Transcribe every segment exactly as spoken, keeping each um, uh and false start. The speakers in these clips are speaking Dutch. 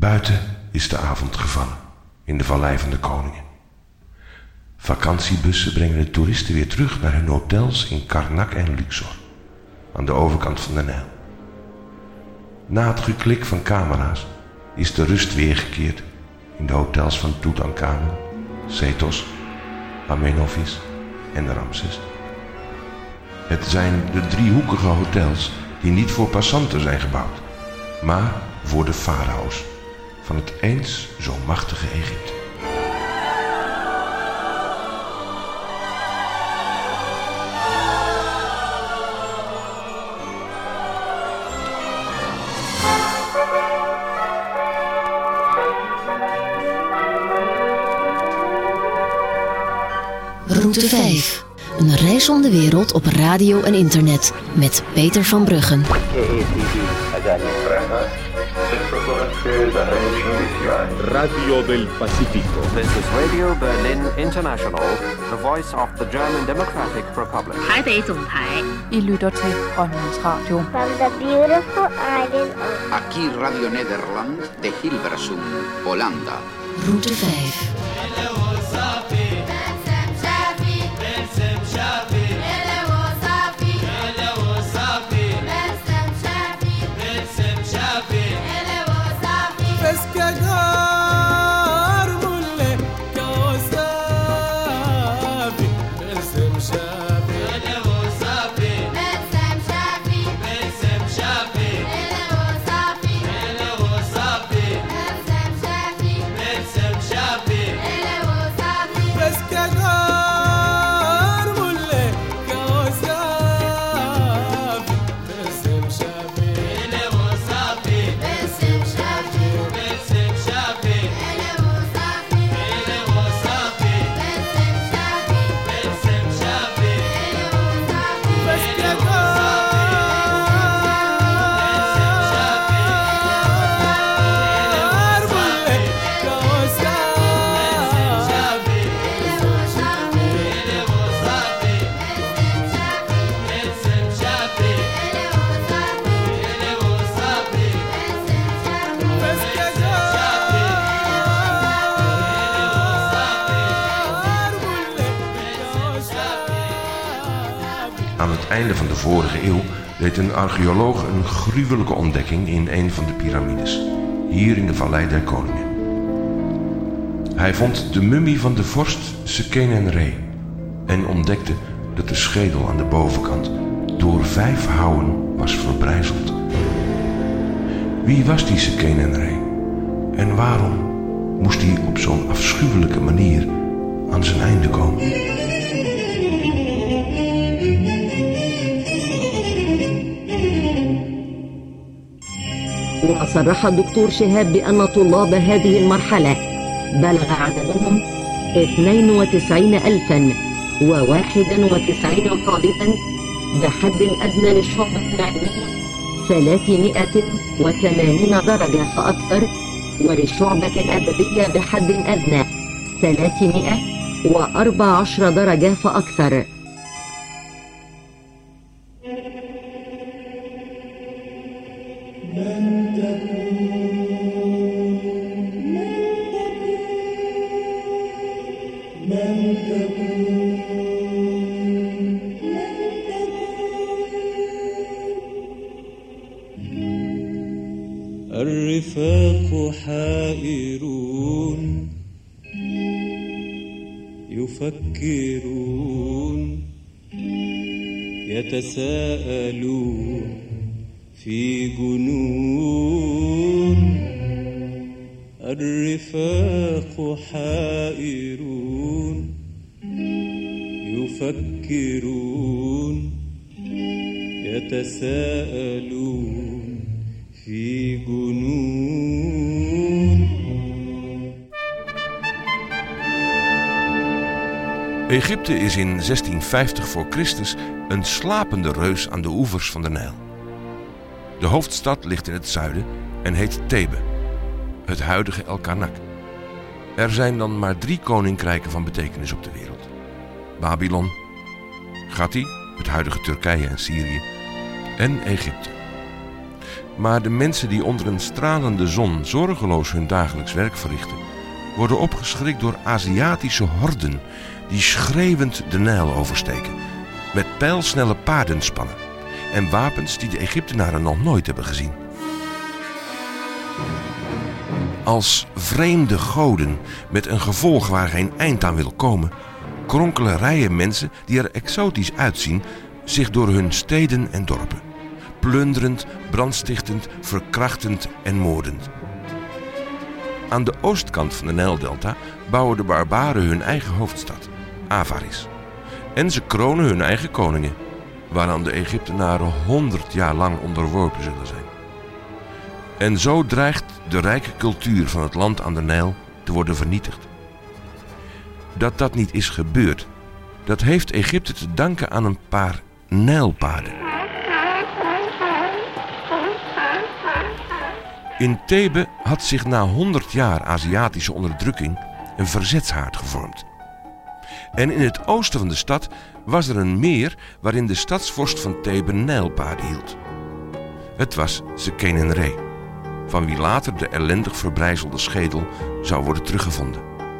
Buiten is de avond gevallen, in de Vallei van de Koningen. Vakantiebussen brengen de toeristen weer terug naar hun hotels in Karnak en Luxor, aan de overkant van de Nijl. Na het geklik van camera's is de rust weergekeerd in de hotels van Tutankhamen, Sethos, Amenophis en Ramses. Het zijn de driehoekige hotels die niet voor passanten zijn gebouwd, maar voor de farao's van het eens zo machtige Egypte. Route vijf. Een reis om de wereld op radio en internet met Peter van Bruggen. Radio del Pacifico. This is Radio Berlin International, the voice of the German Democratic Republic. Taipei. I lytter til Grønlands Radio. From the beautiful island of... Aquí Radio Nederland de Hilversum, Holanda. Route vijf. Aan het einde van de vorige eeuw deed een archeoloog een gruwelijke ontdekking in een van de piramides, hier in de Vallei der Koningen. Hij vond de mummie van de vorst Seqenen-Re en ontdekte dat de schedel aan de bovenkant door vijf houwen was verbrijzeld. Wie was die Seqenen-Re en waarom moest hij op zo'n afschuwelijke manier aan zijn einde komen? وصرح الدكتور شهاب بأن طلاب هذه المرحلة بلغ عددهم اثنين وتسعين ألفا وواحد وتسعين طالبا بحد أدنى للشعبة العلمية ثلاثمائة وثمانين درجة فأكثر، وللشعبة الأدبية بحد أدنى ثلاثمائة وأربع عشر درجة فأكثر. الرفاق حائرون يفكرون يتساءلون في جنون. الرفاق حائرون يفكرون يتساءلون في جنون. Egypte is in zestienvijftig voor Christus een slapende reus aan de oevers van de Nijl. De hoofdstad ligt in het zuiden en heet Thebe, het huidige El Karnak. Er zijn dan maar drie koninkrijken van betekenis op de wereld: Babylon, Gati, het huidige Turkije en Syrië, en Egypte. Maar de mensen die onder een stralende zon zorgeloos hun dagelijks werk verrichten, worden opgeschrikt door Aziatische horden die schreeuwend de Nijl oversteken, met pijlsnelle paardenspannen en wapens die de Egyptenaren nog nooit hebben gezien. Als vreemde goden met een gevolg waar geen eind aan wil komen, kronkelen rijen mensen die er exotisch uitzien zich door hun steden en dorpen, plunderend, brandstichtend, verkrachtend en moordend. Aan de oostkant van de Nijldelta bouwen de barbaren hun eigen hoofdstad, Avaris. En ze kronen hun eigen koningen, waaraan de Egyptenaren honderd jaar lang onderworpen zullen zijn. En zo dreigt de rijke cultuur van het land aan de Nijl te worden vernietigd. Dat dat niet is gebeurd, dat heeft Egypte te danken aan een paar Nijlpaarden. In Thebe had zich na honderd jaar Aziatische onderdrukking een verzetshaard gevormd. En in het oosten van de stad was er een meer waarin de stadsvorst van Thebe Nijlpaarden hield. Het was Sekenenre, van wie later de ellendig verbrijzelde schedel zou worden teruggevonden.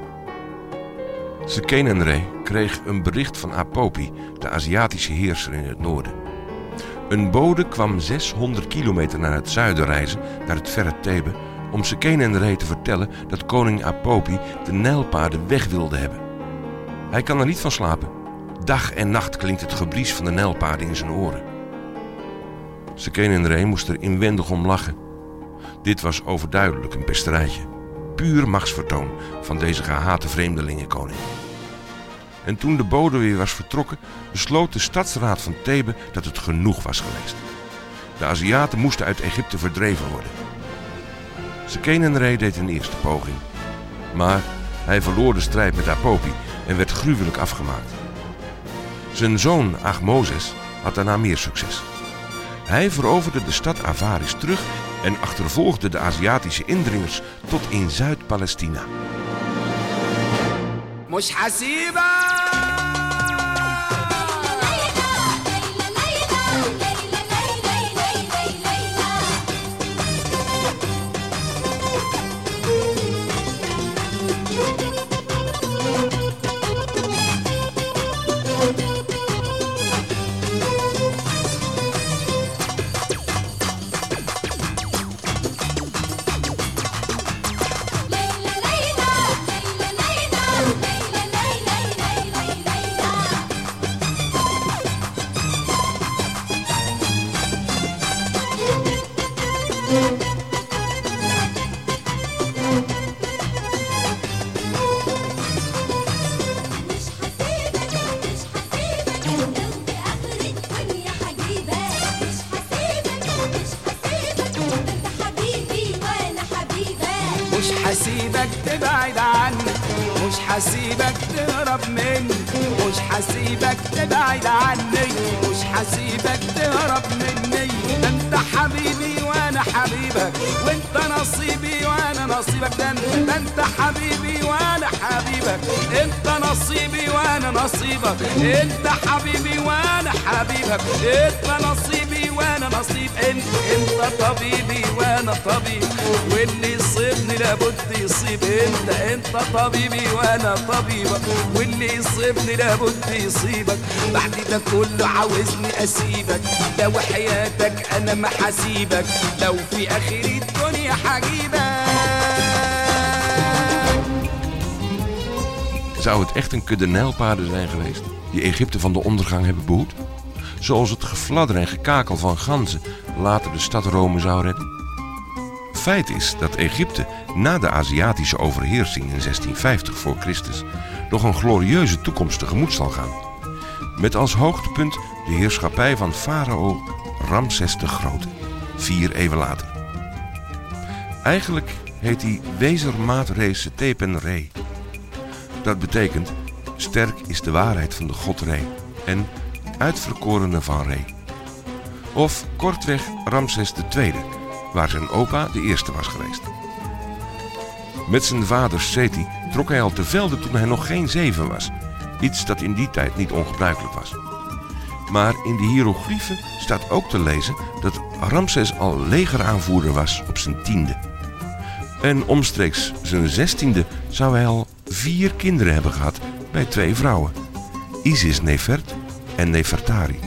Sekenenre kreeg een bericht van Apopi, de Aziatische heerser in het noorden. Een bode kwam zeshonderd kilometer naar het zuiden reizen, naar het verre Thebe, om Sekenenre te vertellen dat koning Apopi de Nijlpaarden weg wilde hebben. Hij kan er niet van slapen. Dag en nacht klinkt het gebries van de Nijlpaarden in zijn oren. Sekenenre moest er inwendig om lachen. Dit was overduidelijk een pesterijtje. Puur machtsvertoon van deze gehate vreemdelingenkoning. En toen de bode weer was vertrokken, besloot de stadsraad van Thebe dat het genoeg was geweest. De Aziaten moesten uit Egypte verdreven worden. Sekenenre deed een eerste poging. Maar hij verloor de strijd met Apopi en werd gruwelijk afgemaakt. Zijn zoon Ahmoses had daarna meer succes. Hij veroverde de stad Avaris terug en achtervolgde de Aziatische indringers tot in Zuid-Palestina. حسيبك تبعد عني، مش حسيبك تهرب مني، مش حسيبك تبعد عني، مش حسيبك تهرب مني. ده انت حبيبي وانا حبيبك، وانت نصيبي وانا نصيبك. ده انت حبيبي وانا حبيبك، انت نصيبي وانا نصيبك. انت حبيبي وانا حبيبك، انت نصيبي وانا نصيب. انت انت طبيبي وانا طبيب، واللي يصيبني لابد يصيب. انت انت طبيبي وانا طبيبك، واللي يصيبني لابد يصيبك. بعد ده كله عاوزني اسيبك، لو حياتك انا ما حسيبك، لو في اخر الدنيا حجيبك. Zou het echt een kudde Nijlpaarden zijn geweest die Egypte van de ondergang hebben behoed? Zoals het gefladder en gekakel van ganzen later de stad Rome zou redden? Feit is dat Egypte na de Aziatische overheersing in zestienvijftig voor Christus nog een glorieuze toekomst tegemoet zal gaan. Met als hoogtepunt de heerschappij van farao Ramses de Grote, vier eeuwen later. Eigenlijk heet hij Wezermaat Re Setepen Re. Dat betekent, sterk is de waarheid van de god Re en uitverkorene van Re. Of kortweg Ramses de Tweede, waar zijn opa de eerste was geweest. Met zijn vader Seti trok hij al te velde toen hij nog geen zeven was. Iets dat in die tijd niet ongebruikelijk was. Maar in de hiërogliefen staat ook te lezen dat Ramses al legeraanvoerder was op zijn tiende. En omstreeks zijn zestiende zou hij al vier kinderen hebben gehad bij twee vrouwen. Isis Nefert en Nefertari.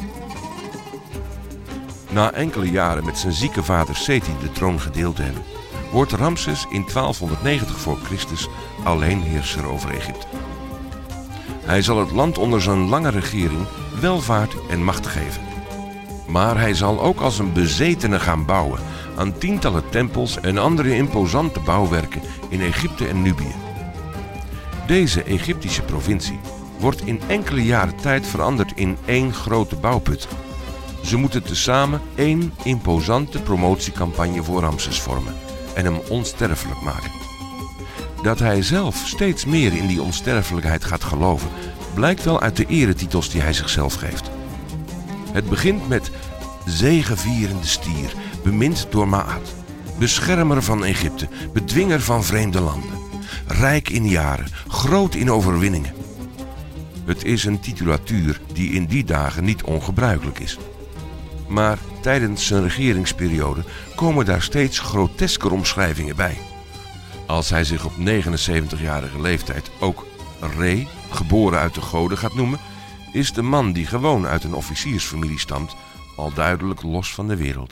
Na enkele jaren met zijn zieke vader Seti de troon gedeeld te hebben, wordt Ramses in twaalfhonderdnegentig voor Christus alleenheerser over Egypte. Hij zal het land onder zijn lange regering welvaart en macht geven. Maar hij zal ook als een bezetene gaan bouwen aan tientallen tempels en andere imposante bouwwerken in Egypte en Nubië. Deze Egyptische provincie wordt in enkele jaren tijd veranderd in één grote bouwput. Ze moeten tezamen één imposante promotiecampagne voor Ramses vormen en hem onsterfelijk maken. Dat hij zelf steeds meer in die onsterfelijkheid gaat geloven, blijkt wel uit de eretitels die hij zichzelf geeft. Het begint met zegevierende stier, bemind door Maat, beschermer van Egypte, bedwinger van vreemde landen, rijk in jaren, groot in overwinningen. Het is een titulatuur die in die dagen niet ongebruikelijk is. Maar tijdens zijn regeringsperiode komen daar steeds grotesker omschrijvingen bij. Als hij zich op negenenzeventigjarige leeftijd ook Re, geboren uit de goden, gaat noemen, is de man die gewoon uit een officiersfamilie stamt al duidelijk los van de wereld.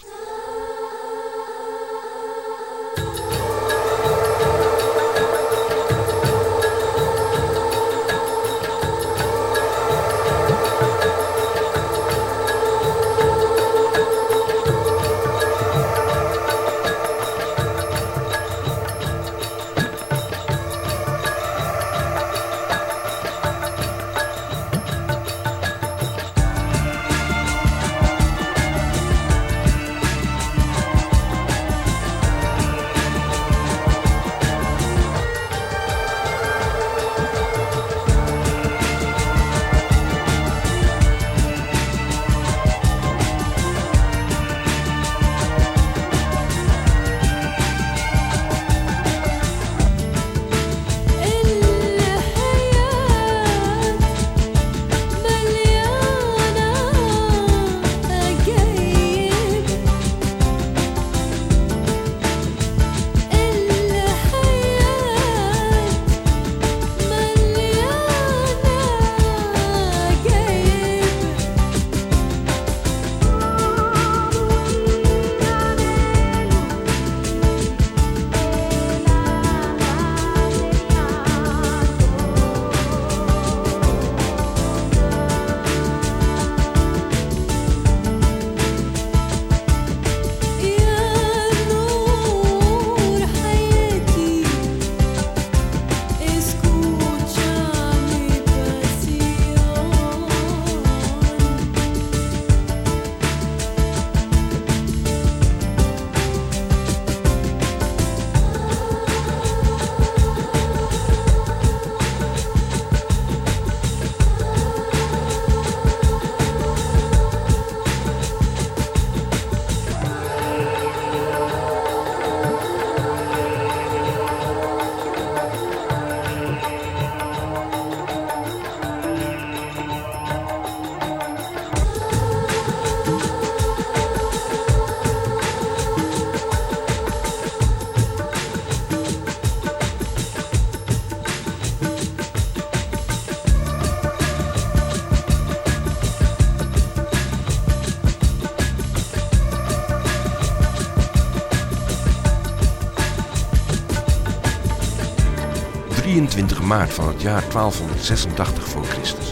drieëntwintig maart van het jaar twaalfhonderdzesentachtig voor Christus.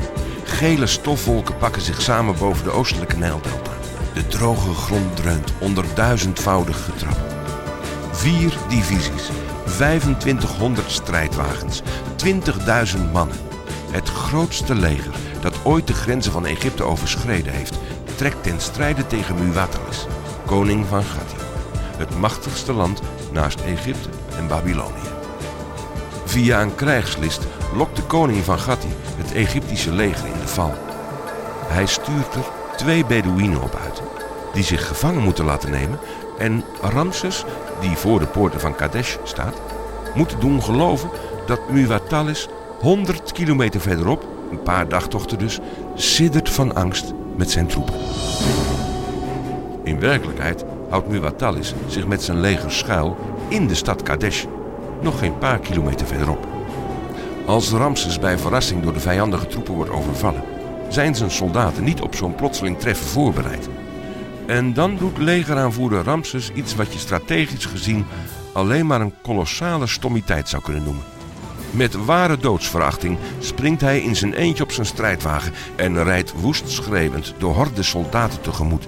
Gele stofwolken pakken zich samen boven de oostelijke Nijldelta. De droge grond dreunt onder duizendvoudig getrappel. Vier divisies, vijfentwintighonderd strijdwagens, twintigduizend mannen. Het grootste leger dat ooit de grenzen van Egypte overschreden heeft, trekt ten strijde tegen Muwatalis, koning van Gati. Het machtigste land naast Egypte en Babylonië. Via een krijgslist lokt de koning van Gati het Egyptische leger in de val. Hij stuurt er twee Bedouïnen op uit, die zich gevangen moeten laten nemen en Ramses, die voor de poorten van Kadesh staat, moet doen geloven dat Muwatalis honderd kilometer verderop een paar dagtochten dus, siddert van angst met zijn troepen. In werkelijkheid houdt Muwatallis zich met zijn leger schuil in de stad Kadesh, nog geen paar kilometer verderop. Als Ramses bij verrassing door de vijandige troepen wordt overvallen, zijn zijn soldaten niet op zo'n plotseling treffen voorbereid. En dan doet legeraanvoerder Ramses iets wat je strategisch gezien alleen maar een kolossale stommiteit zou kunnen noemen. Met ware doodsverachting springt hij in zijn eentje op zijn strijdwagen en rijdt woest schreeuwend de horde soldaten tegemoet.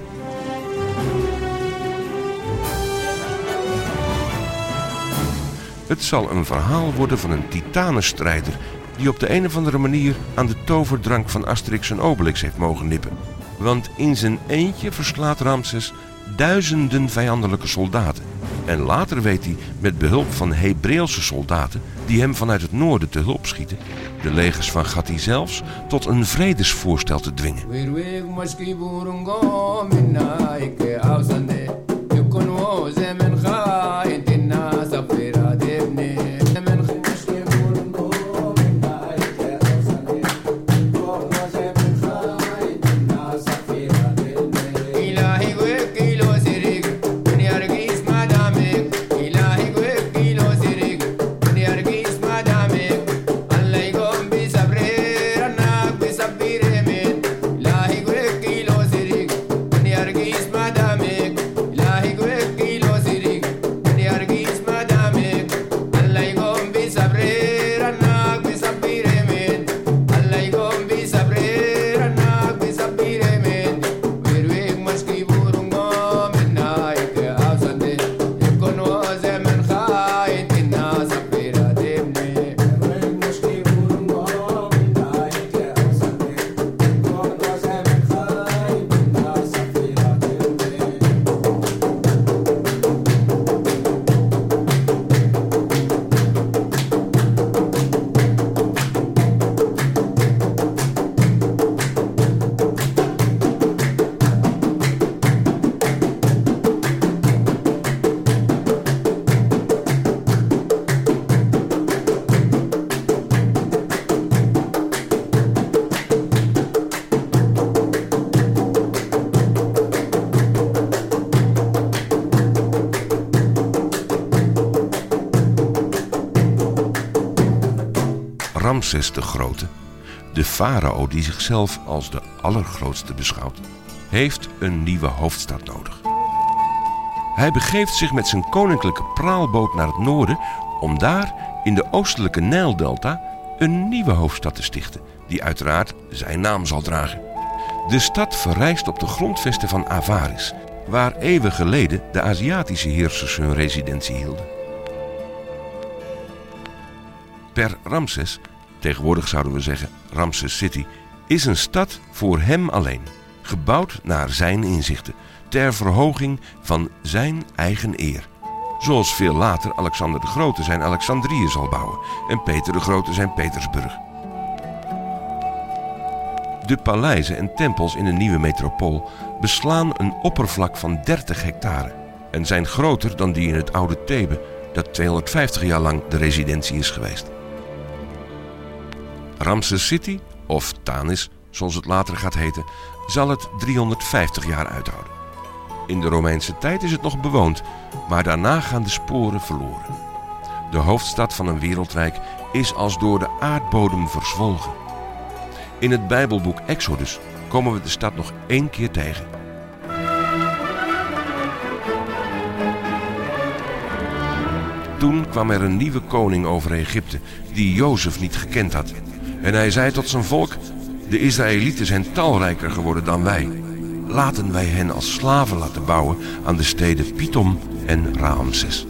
Het zal een verhaal worden van een titanenstrijder die op de een of andere manier aan de toverdrank van Asterix en Obelix heeft mogen nippen. Want in zijn eentje verslaat Ramses duizenden vijandelijke soldaten. En later weet hij met behulp van Hebreeuwse soldaten die hem vanuit het noorden te hulp schieten, de legers van Gatti zelfs tot een vredesvoorstel te dwingen. Ramses de Grote, de farao die zichzelf als de allergrootste beschouwt, heeft een nieuwe hoofdstad nodig. Hij begeeft zich met zijn koninklijke praalboot naar het noorden om daar in de oostelijke Nijldelta een nieuwe hoofdstad te stichten, die uiteraard zijn naam zal dragen. De stad verrijst op de grondvesten van Avaris, waar eeuwen geleden de Aziatische heersers hun residentie hielden. Per Ramses, tegenwoordig zouden we zeggen Ramses City, is een stad voor hem alleen, gebouwd naar zijn inzichten, ter verhoging van zijn eigen eer. Zoals veel later Alexander de Grote zijn Alexandrië zal bouwen en Peter de Grote zijn Petersburg. De paleizen en tempels in de nieuwe metropool beslaan een oppervlak van dertig hectare en zijn groter dan die in het oude Thebe, dat tweehonderdvijftig jaar lang de residentie is geweest. Ramses City, of Tanis, zoals het later gaat heten, zal het driehonderdvijftig jaar uithouden. In de Romeinse tijd is het nog bewoond, maar daarna gaan de sporen verloren. De hoofdstad van een wereldrijk is als door de aardbodem verzwolgen. In het Bijbelboek Exodus komen we de stad nog één keer tegen. Toen kwam er een nieuwe koning over Egypte, die Jozef niet gekend had. En hij zei tot zijn volk: de Israëlieten zijn talrijker geworden dan wij. Laten wij hen als slaven laten bouwen aan de steden Pithom en Raamses.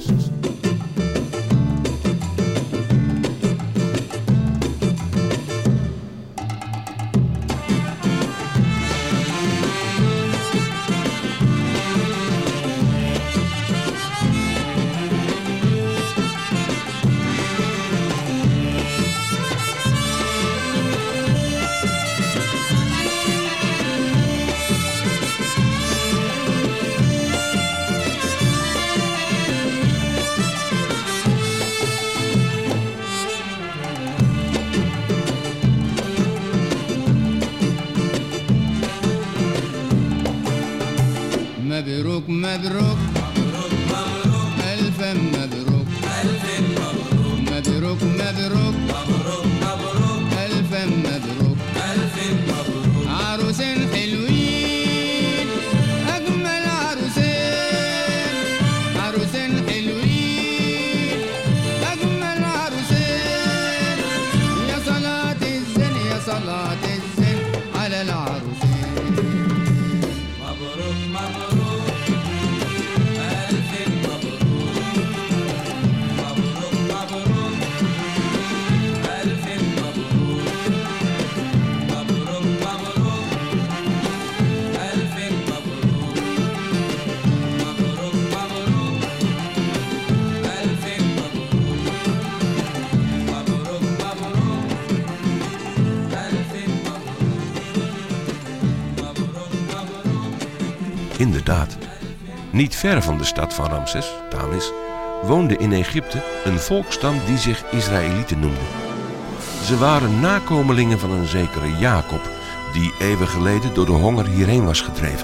Inderdaad. Niet ver van de stad van Ramses, Tanis, woonde in Egypte een volksstam die zich Israëlieten noemde. Ze waren nakomelingen van een zekere Jacob, die eeuwen geleden door de honger hierheen was gedreven.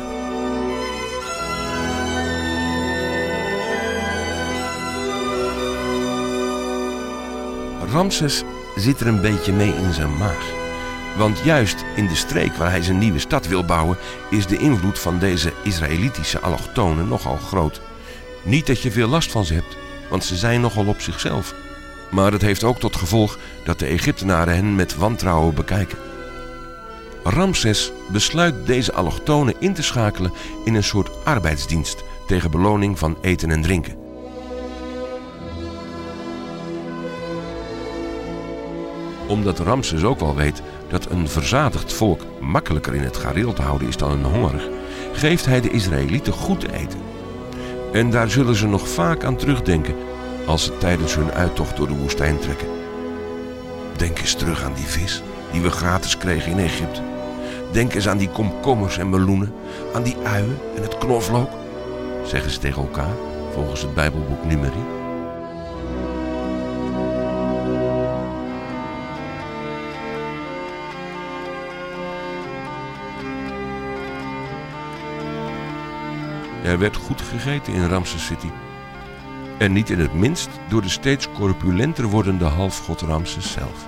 Ramses zit er een beetje mee in zijn maag. Want juist in de streek waar hij zijn nieuwe stad wil bouwen, is de invloed van deze Israëlitische allochtonen nogal groot. Niet dat je veel last van ze hebt, want ze zijn nogal op zichzelf. Maar het heeft ook tot gevolg dat de Egyptenaren hen met wantrouwen bekijken. Ramses besluit deze allochtonen in te schakelen in een soort arbeidsdienst tegen beloning van eten en drinken. Omdat Ramses ook wel weet dat een verzadigd volk makkelijker in het gareel te houden is dan een hongerig, geeft hij de Israëlieten goed te eten. En daar zullen ze nog vaak aan terugdenken als ze tijdens hun uittocht door de woestijn trekken. Denk eens terug aan die vis die we gratis kregen in Egypte. Denk eens aan die komkommers en meloenen, aan die uien en het knoflook, zeggen ze tegen elkaar volgens het Bijbelboek Numeri. Er werd goed gegeten in Ramses City. En niet in het minst door de steeds corpulenter wordende halfgod Ramses zelf.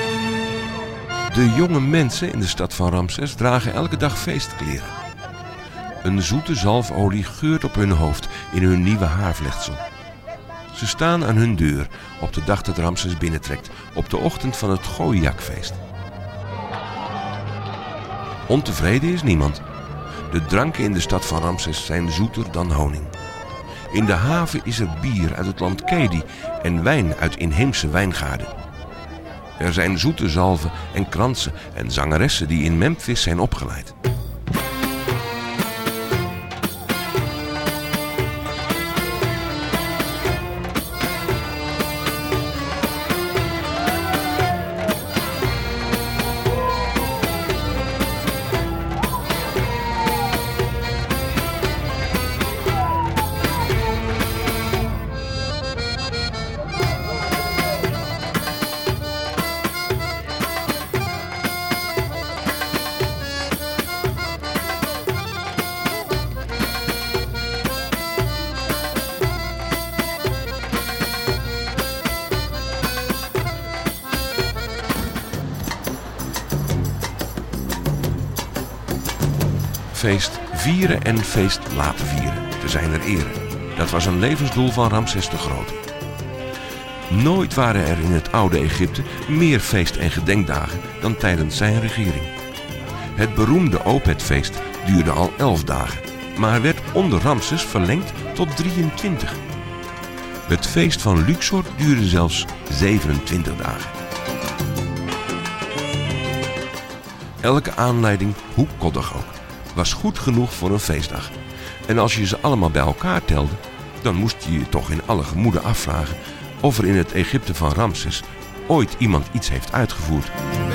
De jonge mensen in de stad van Ramses dragen elke dag feestkleren. Een zoete zalfolie geurt op hun hoofd in hun nieuwe haarvlechtsel. Ze staan aan hun deur op de dag dat Ramses binnentrekt, op de ochtend van het Gooijakfeest. Ontevreden is niemand. De dranken in de stad van Ramses zijn zoeter dan honing. In de haven is er bier uit het land Kedi en wijn uit inheemse wijngaarden. Er zijn zoete zalven en kransen en zangeressen die in Memphis zijn opgeleid. Feest vieren en feest laten vieren, te zijner ere. Dat was een levensdoel van Ramses de Grote. Nooit waren er in het oude Egypte meer feest- en gedenkdagen dan tijdens zijn regering. Het beroemde Opet-feest duurde al elf dagen, maar werd onder Ramses verlengd tot drieëntwintig. Het feest van Luxor duurde zelfs zevenentwintig dagen. Elke aanleiding, hoe koddig ook, was goed genoeg voor een feestdag. En als je ze allemaal bij elkaar telde, dan moest je je toch in alle gemoeden afvragen of er in het Egypte van Ramses ooit iemand iets heeft uitgevoerd.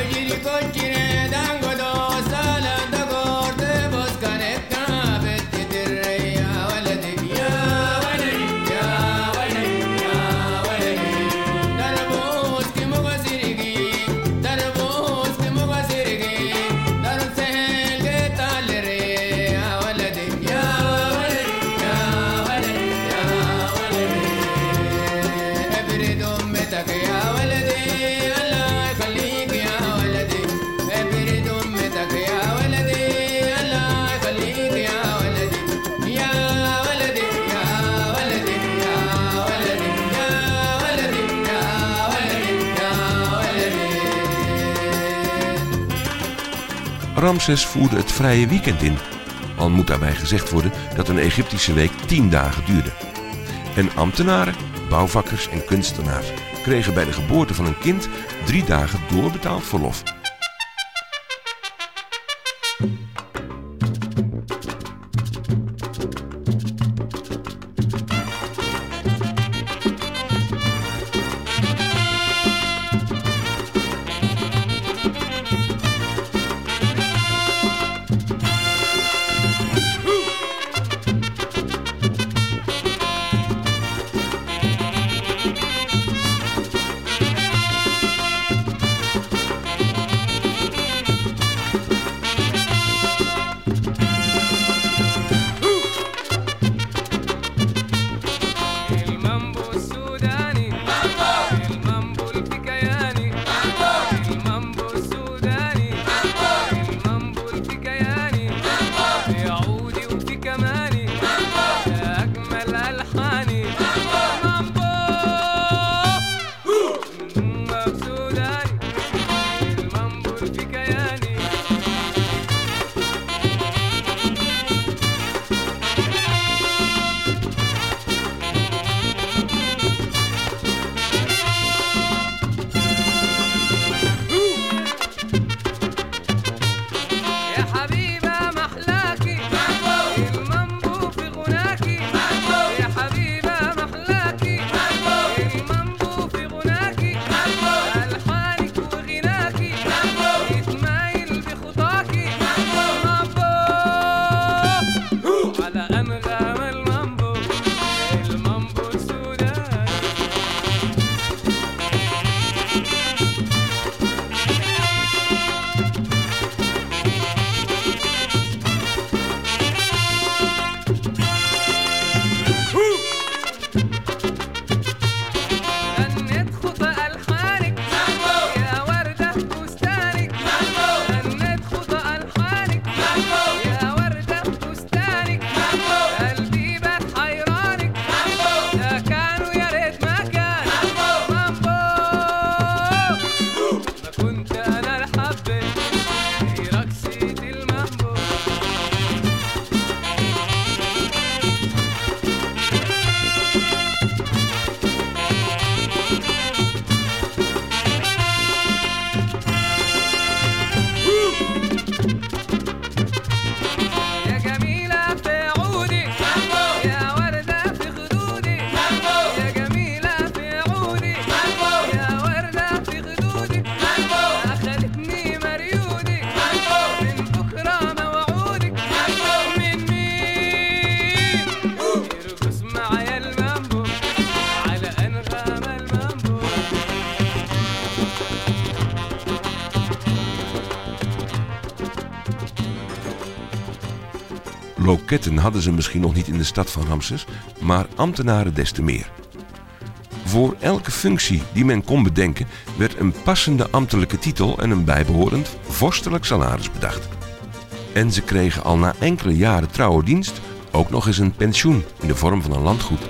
Ramses voerde het vrije weekend in, al moet daarbij gezegd worden dat een Egyptische week tien dagen duurde. En ambtenaren, bouwvakkers en kunstenaars kregen bij de geboorte van een kind drie dagen doorbetaald verlof. Loketten hadden ze misschien nog niet in de stad van Ramses, maar ambtenaren des te meer. Voor elke functie die men kon bedenken werd een passende ambtelijke titel en een bijbehorend vorstelijk salaris bedacht. En ze kregen al na enkele jaren trouwe dienst ook nog eens een pensioen in de vorm van een landgoed.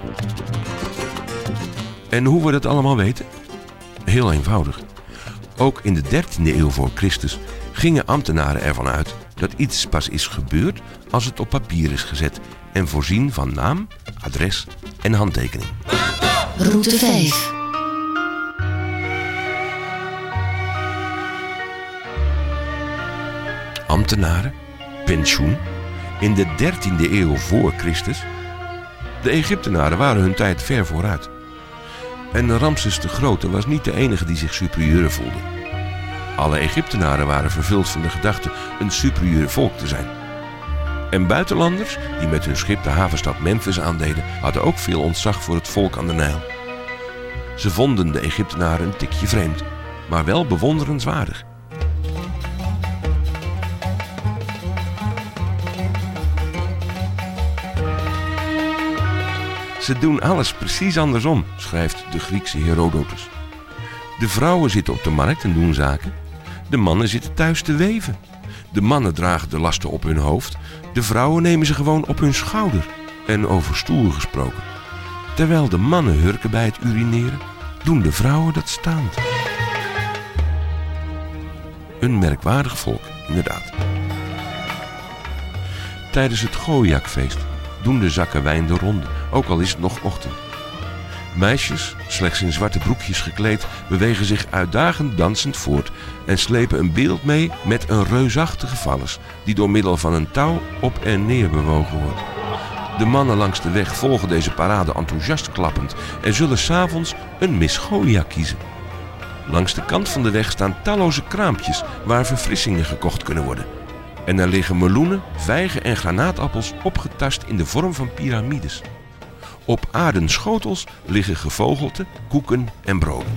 En hoe we dat allemaal weten? Heel eenvoudig. Ook in de dertiende eeuw voor Christus gingen ambtenaren ervan uit dat iets pas is gebeurd als het op papier is gezet en voorzien van naam, adres en handtekening. Route vijf. Ambtenaren, pensioen, in de dertiende eeuw voor Christus. De Egyptenaren waren hun tijd ver vooruit. En Ramses de Grote was niet de enige die zich superieur voelde. Alle Egyptenaren waren vervuld van de gedachte een superieur volk te zijn. En buitenlanders, die met hun schip de havenstad Memphis aandeden, hadden ook veel ontzag voor het volk aan de Nijl. Ze vonden de Egyptenaren een tikje vreemd, maar wel bewonderenswaardig. Ze doen alles precies andersom, schrijft de Griekse Herodotus. De vrouwen zitten op de markt en doen zaken. De mannen zitten thuis te weven. De mannen dragen de lasten op hun hoofd. De vrouwen nemen ze gewoon op hun schouder. En over stoel gesproken. Terwijl de mannen hurken bij het urineren, doen de vrouwen dat staand. Een merkwaardig volk, inderdaad. Tijdens het Gooiakfeest doen de zakken wijn de ronde, ook al is het nog ochtend. Meisjes, slechts in zwarte broekjes gekleed, bewegen zich uitdagend dansend voort en slepen een beeld mee met een reusachtige vallers die door middel van een touw op en neer bewogen wordt. De mannen langs de weg volgen deze parade enthousiast klappend en zullen 's avonds een Miss Goya kiezen. Langs de kant van de weg staan talloze kraampjes waar verfrissingen gekocht kunnen worden. En er liggen meloenen, vijgen en granaatappels opgetast in de vorm van piramides. Op aarden schotels liggen gevogelte, koeken en broden.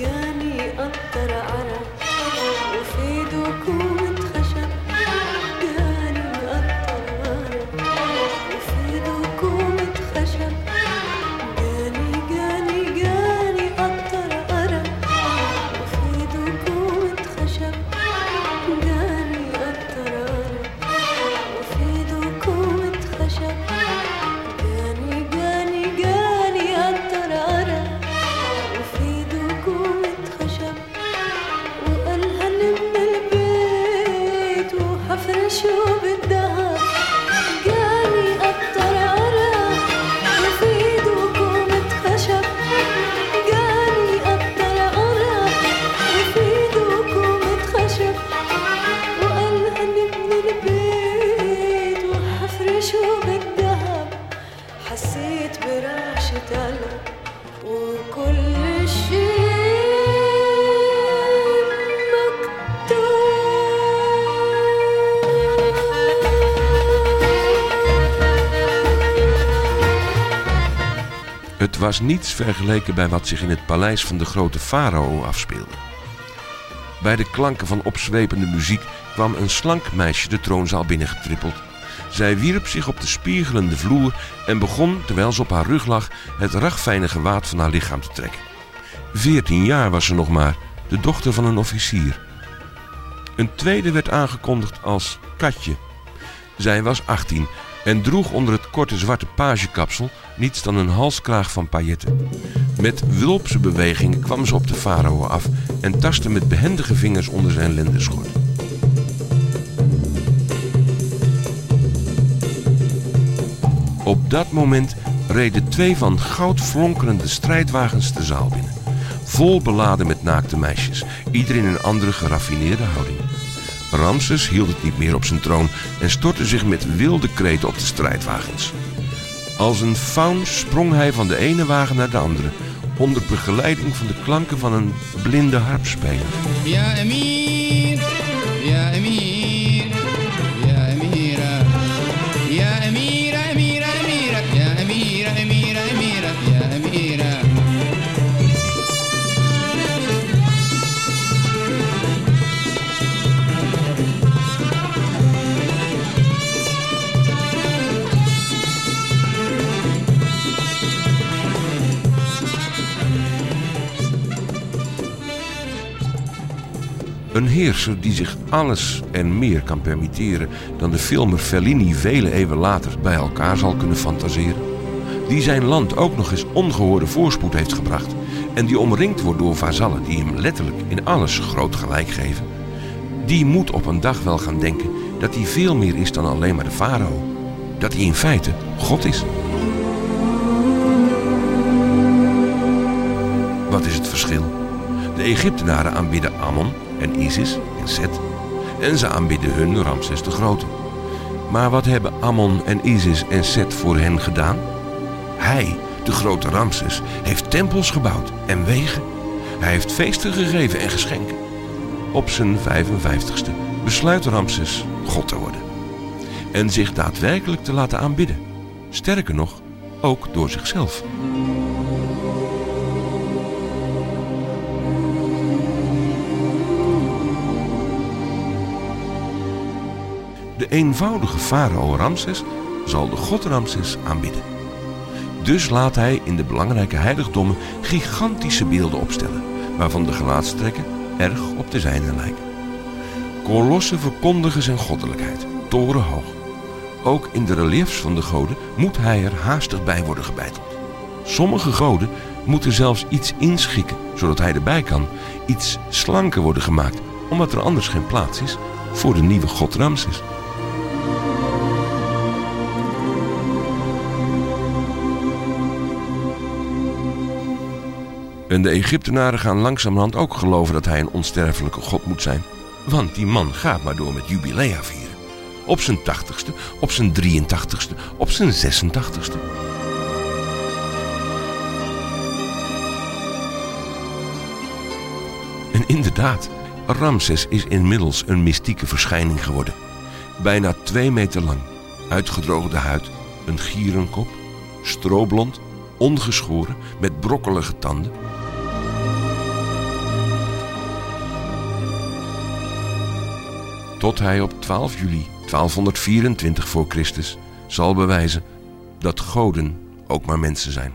Het was niets vergeleken bij wat zich in het paleis van de grote farao afspeelde. Bij de klanken van opzwepende muziek kwam een slank meisje de troonzaal binnengetrippeld. Zij wierp zich op de spiegelende vloer en begon, terwijl ze op haar rug lag, het ragfijne gewaad van haar lichaam te trekken. Veertien jaar was ze nog maar, de dochter van een officier. Een tweede werd aangekondigd als Katje. Zij was achttien en droeg onder het korte zwarte pagekapsel niets dan een halskraag van pailletten. Met wulpse bewegingen kwam ze op de farao af en tastte met behendige vingers onder zijn lendenschort. Op dat moment reden twee van goud flonkerende strijdwagens de zaal binnen. Vol beladen met naakte meisjes, ieder in een andere geraffineerde houding. Ramses hield het niet meer op zijn troon en stortte zich met wilde kreten op de strijdwagens. Als een faun sprong hij van de ene wagen naar de andere, onder begeleiding van de klanken van een blinde harpspeler. Ja, Emir, ja, Emir, ja, Emira, ja, Emira, Emira, Emira, ja, Emira, Emira, Emira, ja, Emira. Een heerser die zich alles en meer kan permitteren dan de filmer Fellini vele eeuwen later bij elkaar zal kunnen fantaseren. Die zijn land ook nog eens ongehoorde voorspoed heeft gebracht en die omringd wordt door vazallen die hem letterlijk in alles groot gelijk geven. Die moet op een dag wel gaan denken dat hij veel meer is dan alleen maar de farao. Dat hij in feite God is. Wat is het verschil? De Egyptenaren aanbidden Ammon en Isis en Set en ze aanbidden hun Ramses de Grote. Maar wat hebben Ammon en Isis en Set voor hen gedaan? Hij, de grote Ramses, heeft tempels gebouwd en wegen. Hij heeft feesten gegeven en geschenken. Op zijn vijfenvijftigste besluit Ramses God te worden. En zich daadwerkelijk te laten aanbidden. Sterker nog, ook door zichzelf. De eenvoudige farao Ramses zal de god Ramses aanbidden. Dus laat hij in de belangrijke heiligdommen gigantische beelden opstellen, waarvan de gelaatstrekken erg op de zijne lijken. Kolossen verkondigen zijn goddelijkheid, torenhoog. Ook in de reliefs van de goden moet hij er haastig bij worden gebeiteld. Sommige goden moeten zelfs iets inschikken, zodat hij erbij kan, iets slanker worden gemaakt, omdat er anders geen plaats is voor de nieuwe god Ramses. En de Egyptenaren gaan langzamerhand ook geloven dat hij een onsterfelijke god moet zijn. Want die man gaat maar door met jubilea vieren. Op zijn tachtigste, op zijn drieëntachtigste, op zijn zesentachtigste. En inderdaad, Ramses is inmiddels een mystieke verschijning geworden. Bijna twee meter lang, uitgedroogde huid, een gierenkop, stroblond, ongeschoren, met brokkelige tanden. Tot hij op twaalf juli twaalfhonderdvierentwintig voor Christus zal bewijzen dat goden ook maar mensen zijn.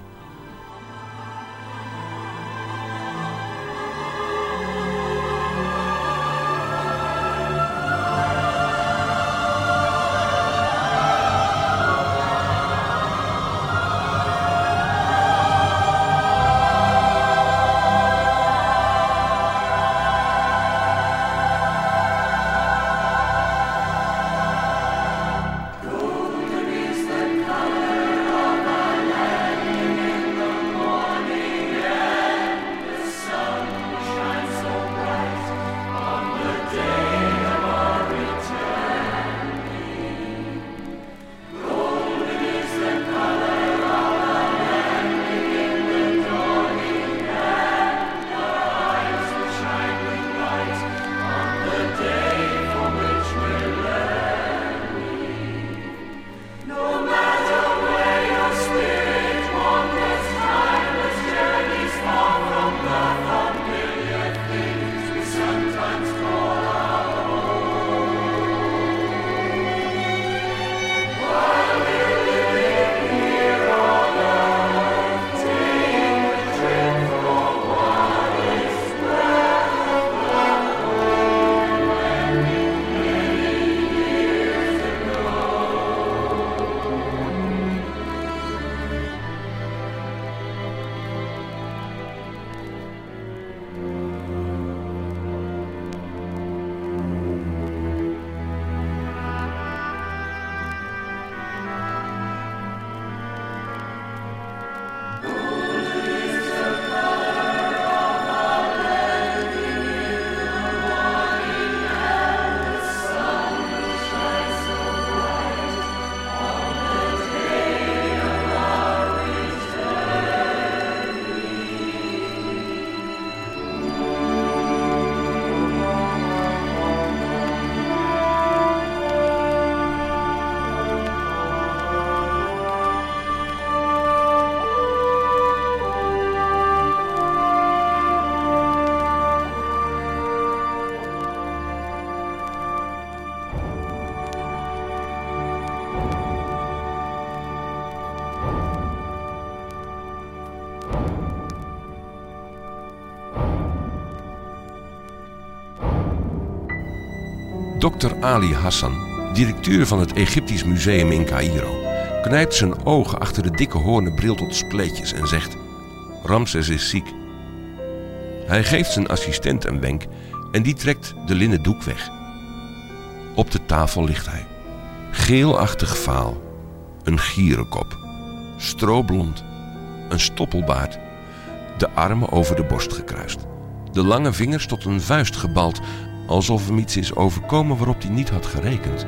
dokter Ali Hassan, directeur van het Egyptisch Museum in Caïro, knijpt zijn ogen achter de dikke hoornen bril tot spleetjes en zegt: Ramses is ziek. Hij geeft zijn assistent een wenk en die trekt de linnen doek weg. Op de tafel ligt hij, geelachtig vaal, een gierenkop, stroblond, een stoppelbaard, de armen over de borst gekruist, de lange vingers tot een vuist gebald, alsof hem iets is overkomen waarop hij niet had gerekend.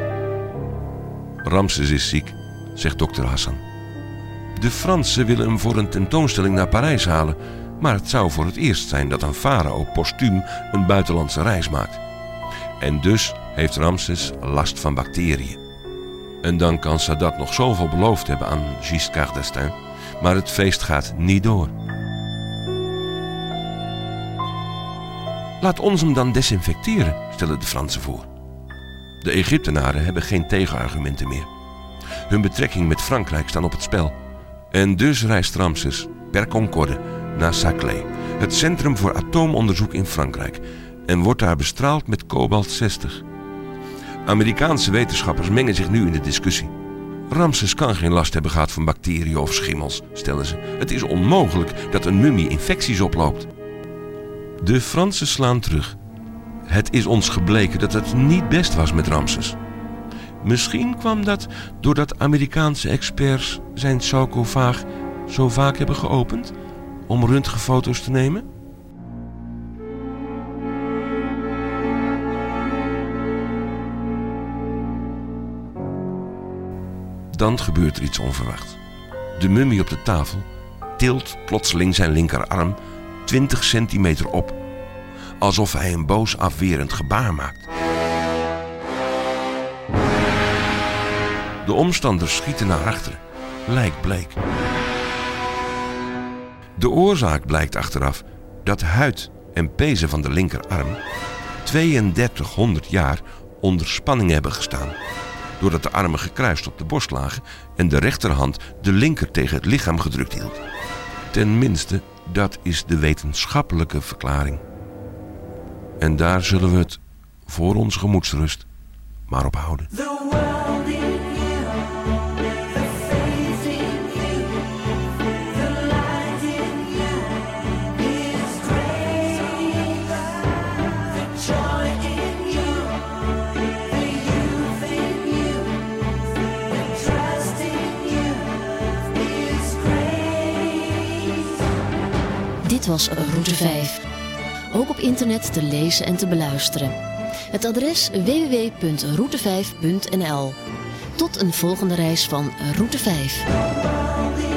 Ramses is ziek, zegt dokter Hassan. De Fransen willen hem voor een tentoonstelling naar Parijs halen, maar het zou voor het eerst zijn dat een farao postuum een buitenlandse reis maakt. En dus heeft Ramses last van bacteriën. En dan kan Sadat nog zoveel beloofd hebben aan Giscard d'Estaing, maar het feest gaat niet door. Laat ons hem dan desinfecteren, stellen de Fransen voor. De Egyptenaren hebben geen tegenargumenten meer. Hun betrekking met Frankrijk staan op het spel. En dus reist Ramses per Concorde naar Saclay, het centrum voor atoomonderzoek in Frankrijk, en wordt daar bestraald met kobalt zestig. Amerikaanse wetenschappers mengen zich nu in de discussie. Ramses kan geen last hebben gehad van bacteriën of schimmels, stellen ze. Het is onmogelijk dat een mummie infecties oploopt. De Fransen slaan terug. Het is ons gebleken dat het niet best was met Ramses. Misschien kwam dat doordat Amerikaanse experts zijn sarcofaag zo vaak hebben geopend om röntgenfoto's te nemen. Dan gebeurt er iets onverwachts. De mummie op de tafel tilt plotseling zijn linkerarm twintig centimeter op, alsof hij een boos afwerend gebaar maakt. De omstanders schieten naar achteren, lijkbleek. De oorzaak blijkt achteraf dat huid en pezen van de linkerarm tweeëndertighonderd jaar onder spanning hebben gestaan, doordat de armen gekruist op de borst lagen en de rechterhand de linker tegen het lichaam gedrukt hield. Tenminste, dat is de wetenschappelijke verklaring. En daar zullen we het voor onze gemoedsrust maar op houden. Dit was Route vijf. Ook op internet te lezen en te beluisteren. Het adres w w w punt route vijf punt n l. Tot een volgende reis van Route vijf.